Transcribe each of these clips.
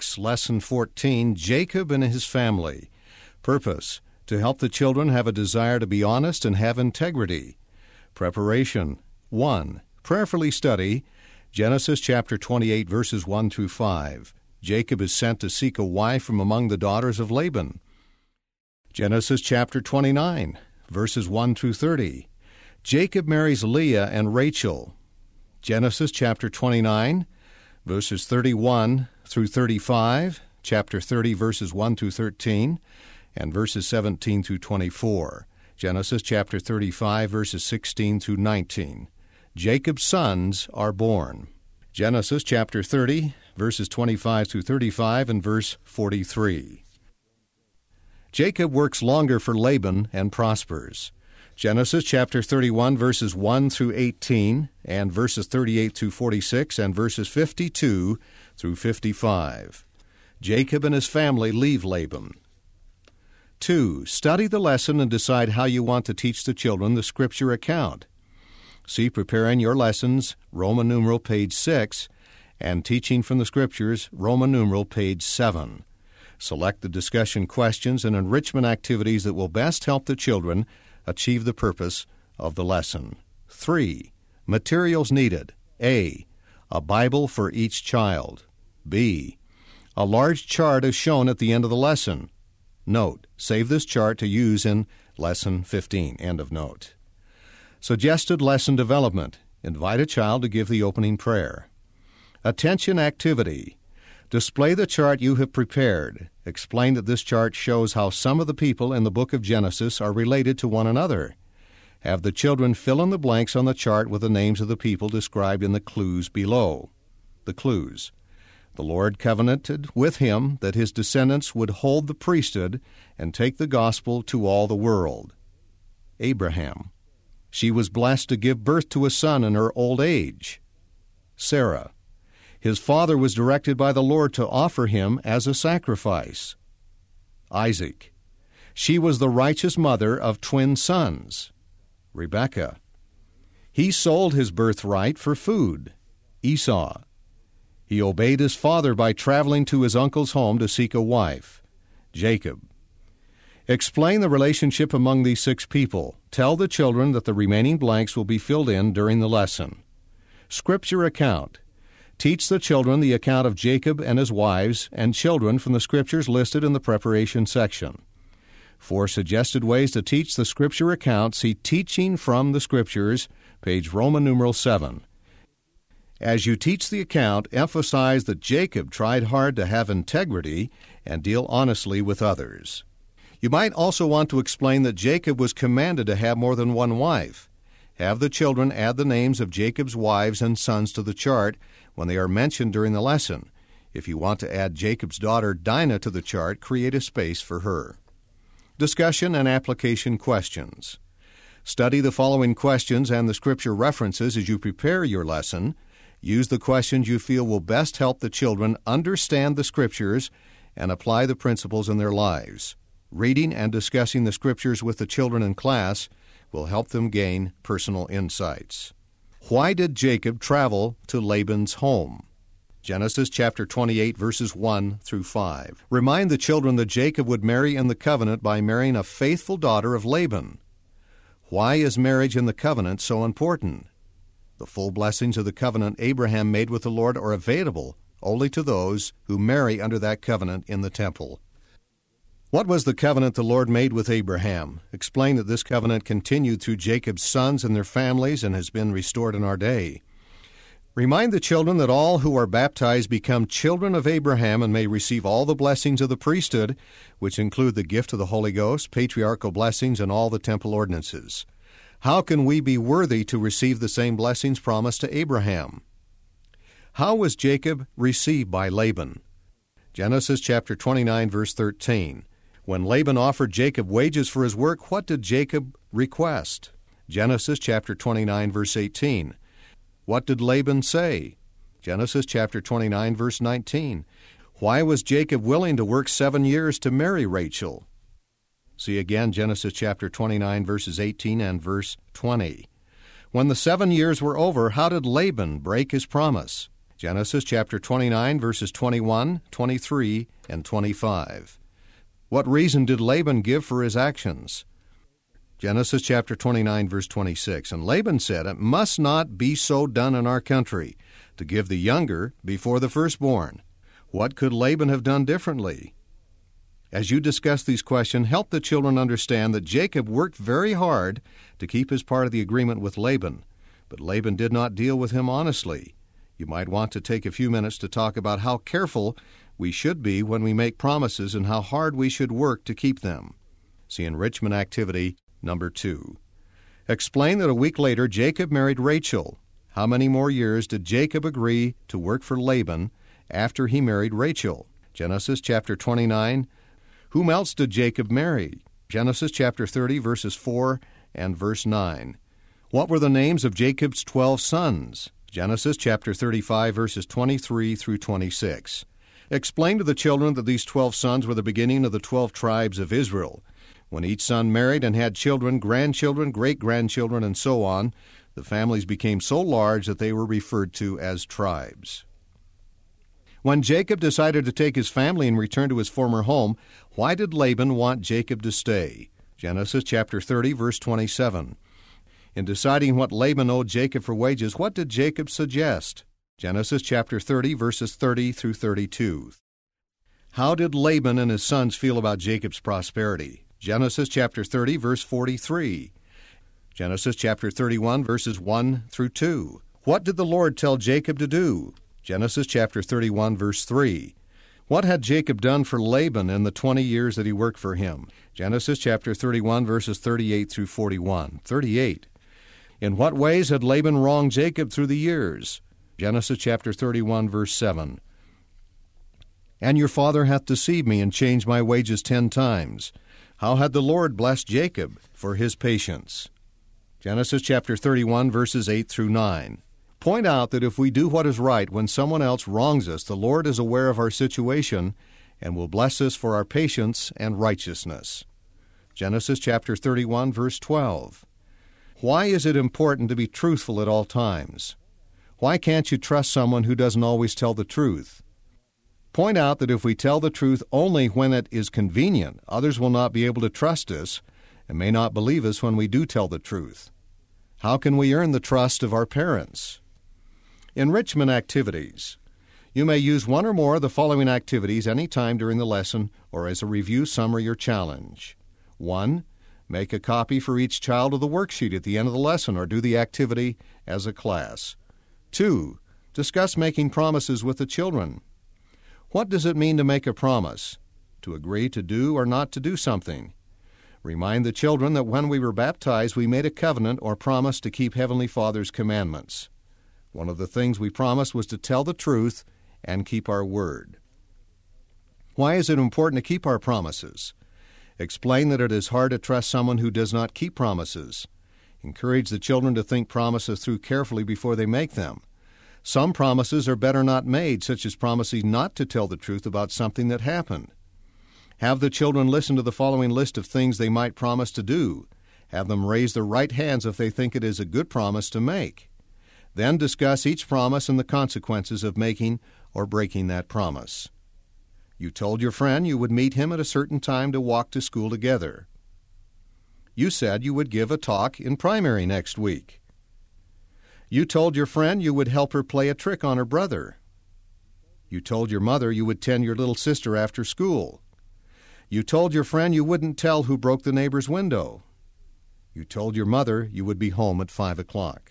6, Lesson 14, Jacob and his family. Purpose: to help the children have a desire to be honest and have integrity. Preparation: 1. Prayerfully study Genesis chapter 28, verses 1 through 5. Jacob is sent to seek a wife from among the daughters of Laban. Genesis chapter 29, verses 1 through 30. Jacob marries Leah and Rachel. Genesis chapter 29, verses 31 through 35, chapter 30, verses 1 through 13, and verses 17 through 24. Genesis chapter 35, verses 16 through 19. Jacob's sons are born. Genesis chapter 30, verses 25 through 35, and verse 43. Jacob works longer for Laban and prospers. Genesis chapter 31, verses 1 through 18, and verses 38 through 46, and verses 52 through 55. Jacob and his family leave Laban. 2. Study the lesson and decide how you want to teach the children the Scripture account. See Preparing Your Lessons, Roman numeral page 6, and Teaching from the Scriptures, Roman numeral page 7. Select the discussion questions and enrichment activities that will best help the children achieve the purpose of the lesson. 3. Materials needed. A. A Bible for each child. B. A large chart is shown at the end of the lesson. Note: save this chart to use in Lesson 15. End of note. Suggested lesson development. Invite a child to give the opening prayer. Attention activity. Display the chart you have prepared. Explain that this chart shows how some of the people in the book of Genesis are related to one another. Have the children fill in the blanks on the chart with the names of the people described in the clues below. The clues: the Lord covenanted with him that his descendants would hold the priesthood and take the gospel to all the world. Abraham: she was blessed to give birth to a son in her old age. Sarah: his father was directed by the Lord to offer him as a sacrifice. Isaac: she was the righteous mother of twin sons. Rebekah: he sold his birthright for food. Esau: he obeyed his father by traveling to his uncle's home to seek a wife. Jacob: explain the relationship among these 6 people. Tell the children that the remaining blanks will be filled in during the lesson. Scripture account. Teach the children the account of Jacob and his wives and children from the Scriptures listed in the preparation section. For suggested ways to teach the Scripture account, see Teaching from the Scriptures, page Roman numeral 7. As you teach the account, emphasize that Jacob tried hard to have integrity and deal honestly with others. You might also want to explain that Jacob was commanded to have more than one wife. Have the children add the names of Jacob's wives and sons to the chart when they are mentioned during the lesson. If you want to add Jacob's daughter Dinah to the chart, create a space for her. Discussion and application questions. Study the following questions and the Scripture references as you prepare your lesson. Use the questions you feel will best help the children understand the Scriptures and apply the principles in their lives. Reading and discussing the Scriptures with the children in class will help them gain personal insights. Why did Jacob travel to Laban's home? Genesis chapter 28, verses 1 through 5. Remind the children that Jacob would marry in the covenant by marrying a faithful daughter of Laban. Why is marriage in the covenant so important? The full blessings of the covenant Abraham made with the Lord are available only to those who marry under that covenant in the temple. What was the covenant the Lord made with Abraham? Explain that this covenant continued through Jacob's sons and their families and has been restored in our day. Remind the children that all who are baptized become children of Abraham and may receive all the blessings of the priesthood, which include the gift of the Holy Ghost, patriarchal blessings, and all the temple ordinances. How can we be worthy to receive the same blessings promised to Abraham? How was Jacob received by Laban? Genesis chapter 29, verse 13. When Laban offered Jacob wages for his work, what did Jacob request? Genesis chapter 29, verse 18. What did Laban say? Genesis chapter 29, verse 19. Why was Jacob willing to work 7 years to marry Rachel? See again Genesis chapter 29, verses 18 and verse 20. When the 7 years were over, how did Laban break his promise? Genesis chapter 29, verses 21, 23, and 25. What reason did Laban give for his actions? Genesis chapter 29, verse 26. And Laban said, "It must not be so done in our country, to give the younger before the firstborn." What could Laban have done differently? As you discuss these questions, help the children understand that Jacob worked very hard to keep his part of the agreement with Laban, but Laban did not deal with him honestly. You might want to take a few minutes to talk about how careful we should be when we make promises and how hard we should work to keep them. See enrichment activity number 2. Explain that a week later Jacob married Rachel. How many more years did Jacob agree to work for Laban after he married Rachel? Genesis chapter 29. Whom else did Jacob marry? Genesis chapter 30, verses 4 and verse 9. What were the names of Jacob's 12 sons? Genesis chapter 35, verses 23 through 26. Explain to the children that these 12 sons were the beginning of the 12 tribes of Israel. When each son married and had children, grandchildren, great-grandchildren, and so on, the families became so large that they were referred to as tribes. When Jacob decided to take his family and return to his former home, why did Laban want Jacob to stay? Genesis chapter 30, verse 27. In deciding what Laban owed Jacob for wages, what did Jacob suggest? Genesis chapter 30, verses 30 through 32. How did Laban and his sons feel about Jacob's prosperity? Genesis chapter 30, verse 43. Genesis chapter 31, verses 1 through 2. What did the Lord tell Jacob to do? Genesis chapter 31, verse 3. What had Jacob done for Laban in the 20 years that he worked for him? Genesis chapter 31, verses 38 through 41. 38. In what ways had Laban wronged Jacob through the years? Genesis chapter 31, verse 7. And your father hath deceived me and changed my wages 10 times. How had the Lord blessed Jacob for his patience? Genesis chapter 31, verses 8 through 9. Point out that if we do what is right when someone else wrongs us, the Lord is aware of our situation and will bless us for our patience and righteousness. Genesis chapter 31, verse 12. Why is it important to be truthful at all times? Why can't you trust someone who doesn't always tell the truth? Point out that if we tell the truth only when it is convenient, others will not be able to trust us and may not believe us when we do tell the truth. How can we earn the trust of our parents? Enrichment activities. You may use one or more of the following activities any time during the lesson or as a review, summary, or challenge. 1. Make a copy for each child of the worksheet at the end of the lesson or do the activity as a class. 2. Discuss making promises with the children. What does it mean to make a promise? To agree to do or not to do something. Remind the children that when we were baptized, we made a covenant or promise to keep Heavenly Father's commandments. One of the things we promised was to tell the truth and keep our word. Why is it important to keep our promises? Explain that it is hard to trust someone who does not keep promises. Encourage the children to think promises through carefully before they make them. Some promises are better not made, such as promising not to tell the truth about something that happened. Have the children listen to the following list of things they might promise to do. Have them raise their right hands if they think it is a good promise to make. Then discuss each promise and the consequences of making or breaking that promise. You told your friend you would meet him at a certain time to walk to school together. You said you would give a talk in primary next week. You told your friend you would help her play a trick on her brother. You told your mother you would tend your little sister after school. You told your friend you wouldn't tell who broke the neighbor's window. You told your mother you would be home at 5 o'clock.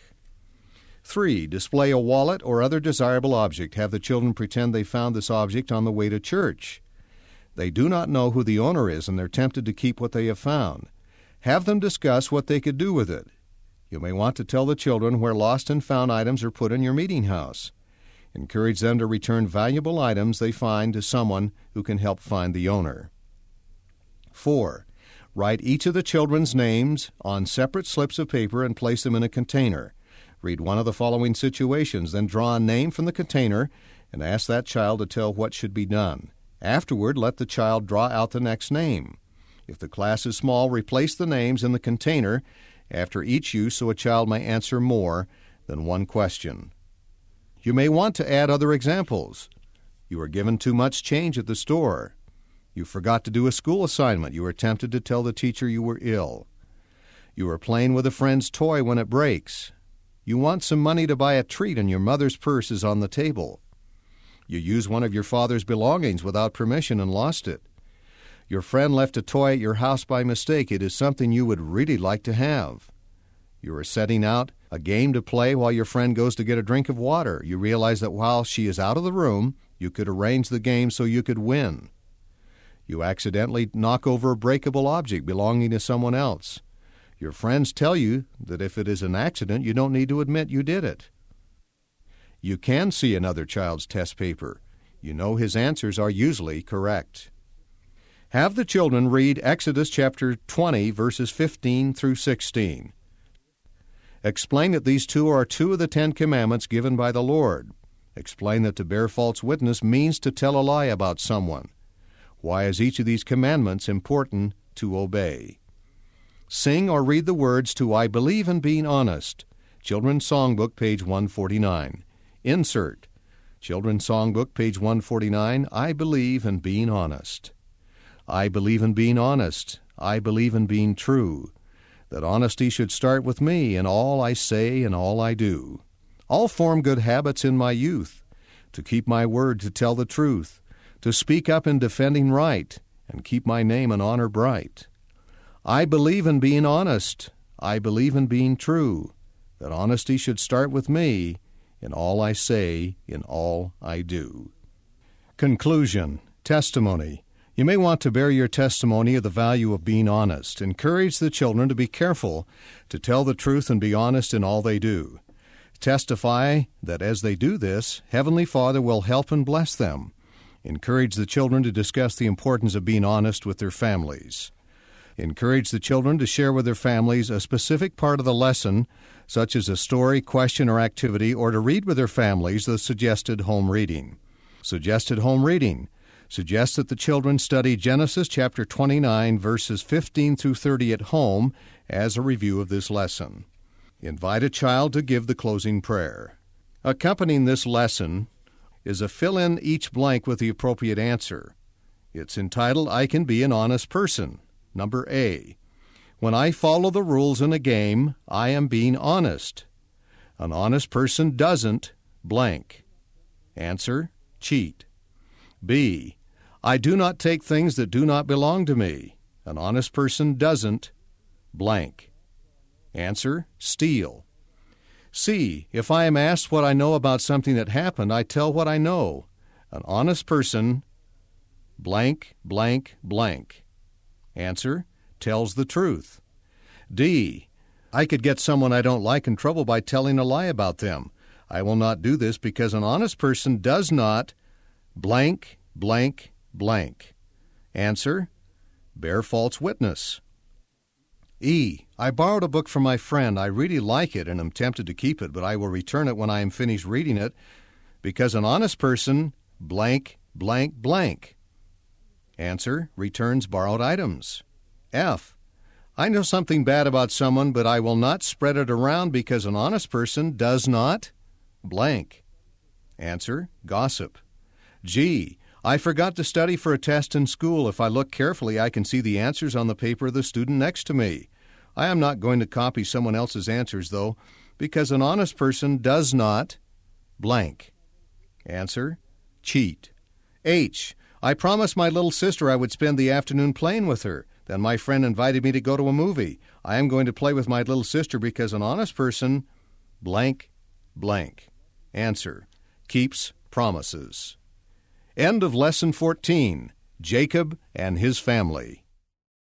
3. Display a wallet or other desirable object. Have the children pretend they found this object on the way to church. They do not know who the owner is and they're tempted to keep what they have found. Have them discuss what they could do with it. You may want to tell the children where lost and found items are put in your meeting house. Encourage them to return valuable items they find to someone who can help find the owner. 4. Write each of the children's names on separate slips of paper and place them in a container. Read one of the following situations, then draw a name from the container and ask that child to tell what should be done. Afterward, let the child draw out the next name. If the class is small, replace the names in the container after each use so a child may answer more than one question. You may want to add other examples. You were given too much change at the store. You forgot to do a school assignment. You were tempted to tell the teacher you were ill. You were playing with a friend's toy when it breaks. You want some money to buy a treat and your mother's purse is on the table. You used one of your father's belongings without permission and lost it. Your friend left a toy at your house by mistake. It is something you would really like to have. You are setting out a game to play while your friend goes to get a drink of water. You realize that while she is out of the room, you could arrange the game so you could win. You accidentally knock over a breakable object belonging to someone else. Your friends tell you that if it is an accident, you don't need to admit you did it. You can see another child's test paper. You know his answers are usually correct. Have the children read Exodus chapter 20, verses 15 through 16. Explain that these two are two of the 10 commandments given by the Lord. Explain that to bear false witness means to tell a lie about someone. Why is each of these commandments important to obey? Sing or read the words to I Believe in Being Honest. Children's Songbook, page 149. Insert. Children's Songbook, page 149, I Believe in Being Honest. I believe in being honest. I believe in being true. That honesty should start with me in all I say and all I do. I'll form good habits in my youth, to keep my word, to tell the truth, to speak up in defending right, and keep my name and honor bright. I believe in being honest. I believe in being true. That honesty should start with me in all I say, in all I do. Conclusion. Testimony. You may want to bear your testimony of the value of being honest. Encourage the children to be careful, to tell the truth and be honest in all they do. Testify that as they do this, Heavenly Father will help and bless them. Encourage the children to discuss the importance of being honest with their families. Encourage the children to share with their families a specific part of the lesson, such as a story, question, or activity, or to read with their families the suggested home reading. Suggested home reading. Suggest that the children study Genesis chapter 29, verses 15 through 30 at home as a review of this lesson. Invite a child to give the closing prayer. Accompanying this lesson is a fill in each blank with the appropriate answer. It's entitled, I Can Be an Honest Person. Number A. When I follow the rules in a game, I am being honest. An honest person doesn't blank. Answer, cheat. B. I do not take things that do not belong to me. An honest person doesn't blank. Answer, steal. C. If I am asked what I know about something that happened, I tell what I know. An honest person blank, blank, blank. Answer, tells the truth. D. I could get someone I don't like in trouble by telling a lie about them. I will not do this because an honest person does not blank, blank, blank. Answer, bear false witness. E. I borrowed a book from my friend. I really like it and am tempted to keep it, but I will return it when I am finished reading it because an honest person blank, blank, blank. Answer, returns borrowed items. F. I know something bad about someone, but I will not spread it around because an honest person does not blank. Answer, gossip. G. I forgot to study for a test in school. If I look carefully, I can see the answers on the paper of the student next to me. I am not going to copy someone else's answers, though, because an honest person does not blank. Answer, cheat. H. I promised my little sister I would spend the afternoon playing with her. Then my friend invited me to go to a movie. I am going to play with my little sister because an honest person blank, blank. Answer, keeps promises. End of Lesson 14, Jacob and his Family.